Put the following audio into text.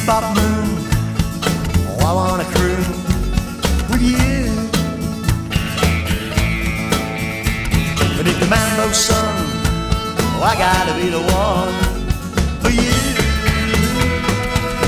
bebop moon. Oh, I wanna croon with you. Beneath the mambo sun, oh, I gotta be the one